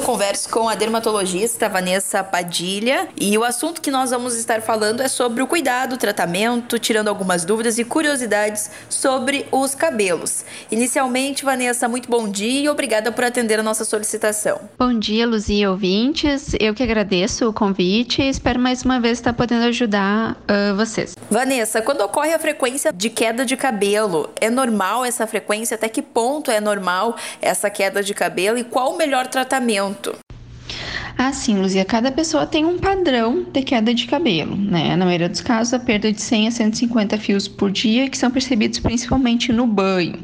converso com a dermatologista Vanessa Padilha e o assunto que nós vamos estar falando é sobre o cuidado, o tratamento, tirando algumas dúvidas e curiosidades sobre os cabelos. Inicialmente, Vanessa, muito bom dia e obrigada por atender a nossa solicitação. Bom dia, Luzia, ouvintes. Eu que agradeço o convite e espero mais uma vez estar podendo ajudar vocês. Vanessa, quando ocorre a frequência de queda de cabelo, é normal essa frequência? Até que ponto é normal essa queda de cabelo e qual o melhor tratamento? Sim, Luzia, cada pessoa tem um padrão de queda de cabelo, né? Na maioria dos casos, a perda de 100 a 150 fios por dia, que são percebidos principalmente no banho.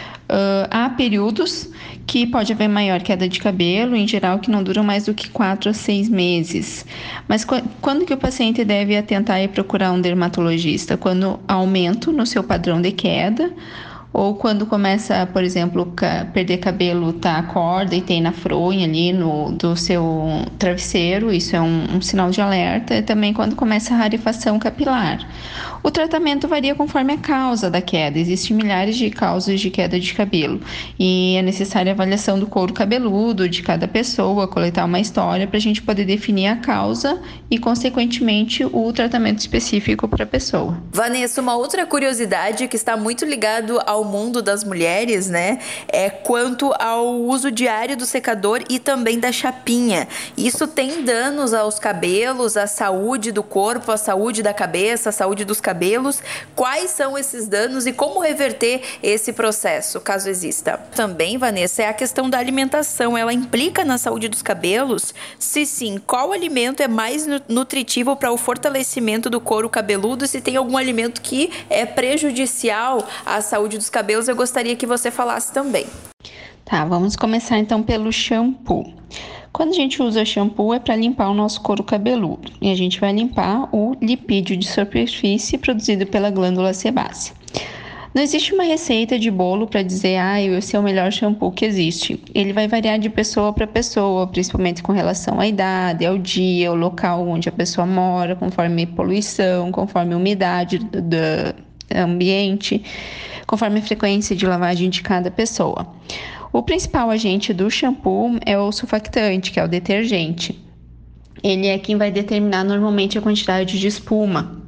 Há períodos que pode haver maior queda de cabelo, em geral que não duram mais do que 4 a 6 meses. Mas quando que o paciente deve atentar e procurar um dermatologista? Quando há aumento no seu padrão de queda, ou quando começa, por exemplo, perder cabelo, acorda e tem na fronha ali do seu travesseiro, isso é um sinal de alerta, e também quando começa a rarefação capilar. O tratamento varia conforme a causa da queda, existem milhares de causas de queda de cabelo e é necessária a avaliação do couro cabeludo de cada pessoa, coletar uma história para a gente poder definir a causa e, consequentemente, o tratamento específico para a pessoa. Vanessa, uma outra curiosidade que está muito ligado ao mundo das mulheres, né, é quanto ao uso diário do secador e também da chapinha. Isso tem danos aos cabelos, à saúde do corpo, à saúde da cabeça, à saúde dos cabelos. Quais são esses danos e como reverter esse processo, caso exista? Também, Vanessa, é a questão da alimentação. Ela implica na saúde dos cabelos? Se sim, qual alimento é mais nutritivo para o fortalecimento do couro cabeludo? Se tem algum alimento que é prejudicial à saúde dos cabelos, eu gostaria que você falasse também. Vamos começar então pelo shampoo. Quando a gente usa shampoo é para limpar o nosso couro cabeludo e a gente vai limpar o lipídio de superfície produzido pela glândula sebácea. Não existe uma receita de bolo para dizer esse é o melhor shampoo que existe. Ele vai variar de pessoa para pessoa, principalmente com relação à idade, ao dia, ao local onde a pessoa mora, conforme poluição, conforme a umidade do ambiente, conforme a frequência de lavagem de cada pessoa. O principal agente do shampoo é o surfactante, que é o detergente. Ele é quem vai determinar normalmente a quantidade de espuma,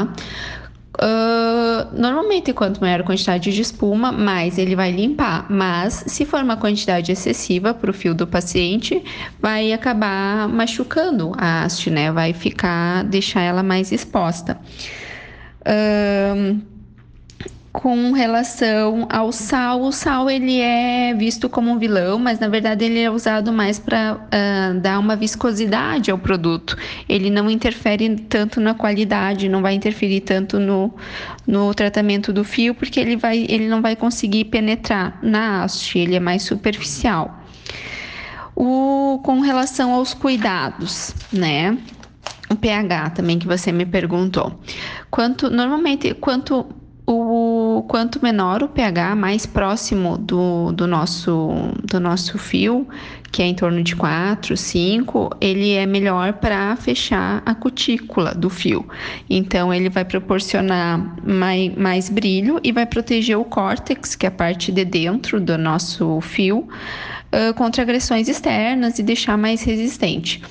Normalmente, quanto maior a quantidade de espuma, mais ele vai limpar. Mas, se for uma quantidade excessiva para o fio do paciente, vai acabar machucando a haste, né? Vai deixar ela mais exposta. Com relação ao sal, o sal ele é visto como um vilão, mas na verdade ele é usado mais para dar uma viscosidade ao produto. Ele não interfere tanto na qualidade, não vai interferir tanto no tratamento do fio, porque ele não vai conseguir penetrar na haste, ele é mais superficial. Com relação aos cuidados, né? O pH também que você me perguntou. Quanto menor o pH, mais próximo do nosso fio, que é em torno de 4, 5, ele é melhor para fechar a cutícula do fio. Então, ele vai proporcionar mais brilho e vai proteger o córtex, que é a parte de dentro do nosso fio, contra agressões externas e deixar mais resistente.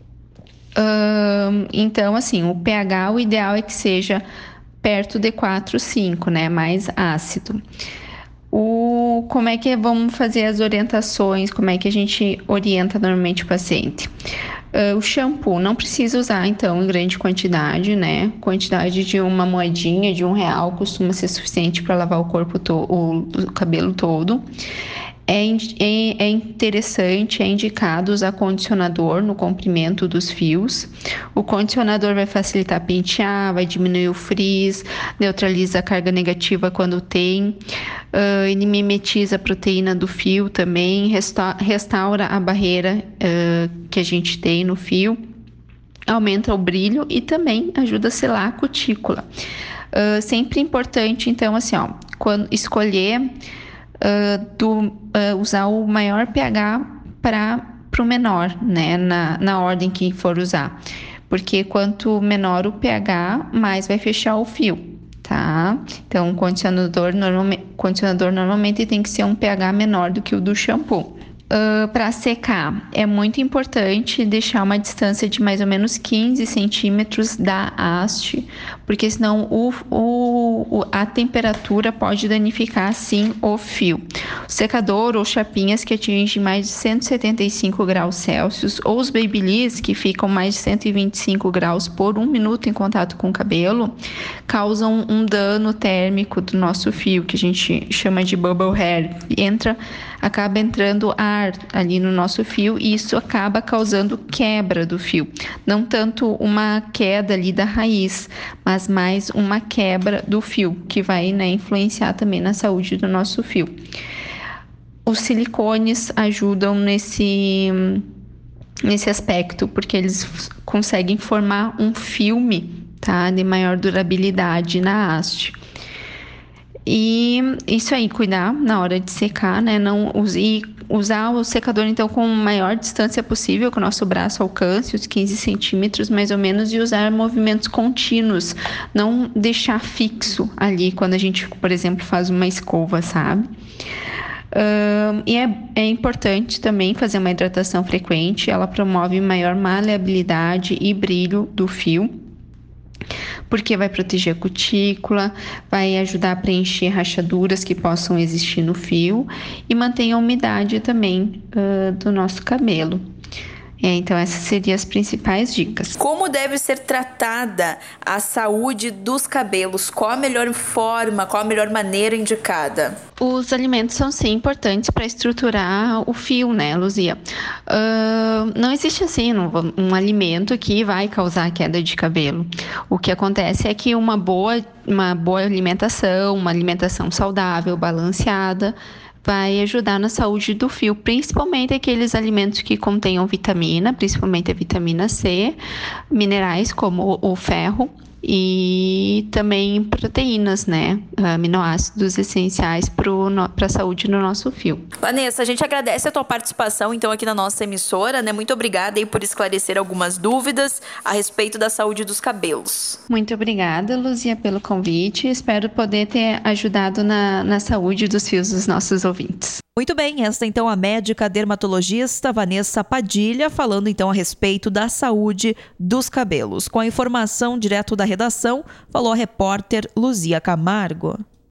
Então, assim, o pH, o ideal é que seja perto de 4, 5, né? Mais ácido. Como é que vamos fazer as orientações? Como é que a gente orienta normalmente o paciente? O shampoo não precisa usar, então, em grande quantidade, né? Quantidade de uma moedinha, de R$1 costuma ser suficiente para lavar o corpo, o cabelo todo. É interessante, é indicado usar condicionador no comprimento dos fios. O condicionador vai facilitar pentear, vai diminuir o frizz, neutraliza a carga negativa quando tem, ele mimetiza a proteína do fio também, restaura a barreira que a gente tem no fio, aumenta o brilho e também ajuda a selar a cutícula. Sempre importante, então, assim, quando escolher usar o maior pH para o menor, né, na ordem que for usar, porque quanto menor o pH, mais vai fechar o fio, tá? Então, o condicionador normalmente tem que ser um pH menor do que o do shampoo. Para secar, é muito importante deixar uma distância de mais ou menos 15 centímetros da haste, porque senão a temperatura pode danificar sim o fio. O secador ou chapinhas que atingem mais de 175 graus Celsius, ou os babyliss que ficam mais de 125 graus por 1 minuto em contato com o cabelo, causam um dano térmico do nosso fio, que a gente chama de bubble hair. Acaba entrando ar ali no nosso fio e isso acaba causando quebra do fio. Não tanto uma queda ali da raiz, mas mais uma quebra do fio, que vai, né, influenciar também na saúde do nosso fio. Os silicones ajudam nesse aspecto, porque eles conseguem formar um filme, tá, de maior durabilidade na haste. E isso aí, cuidar na hora de secar, né? Usar o secador, então, com a maior distância possível, que o nosso braço alcance, os 15 centímetros, mais ou menos, e usar movimentos contínuos. Não deixar fixo ali, quando a gente, por exemplo, faz uma escova, sabe? E é importante também fazer uma hidratação frequente. Ela promove maior maleabilidade e brilho do fio, porque vai proteger a cutícula, vai ajudar a preencher rachaduras que possam existir no fio e mantém a umidade também do nosso cabelo. Então, essas seriam as principais dicas. Como deve ser tratada a saúde dos cabelos? Qual a melhor forma, qual a melhor maneira indicada? Os alimentos são sim importantes para estruturar o fio, né, Luzia? Não existe assim um alimento que vai causar queda de cabelo. O que acontece é que uma boa alimentação, uma alimentação saudável, balanceada, vai ajudar na saúde do fio, principalmente aqueles alimentos que contenham vitamina, principalmente a vitamina C, minerais como o ferro e também proteínas, né? Aminoácidos essenciais para a saúde do nosso fio. Vanessa, a gente agradece a tua participação então aqui na nossa emissora, né? Muito obrigada aí por esclarecer algumas dúvidas a respeito da saúde dos cabelos. Muito obrigada, Luzia, pelo convite. Espero poder ter ajudado na saúde dos fios dos nossos ouvintes. Muito bem, esta então a médica dermatologista Vanessa Padilha falando então a respeito da saúde dos cabelos. Com a informação direto da redação, falou a repórter Luzia Camargo.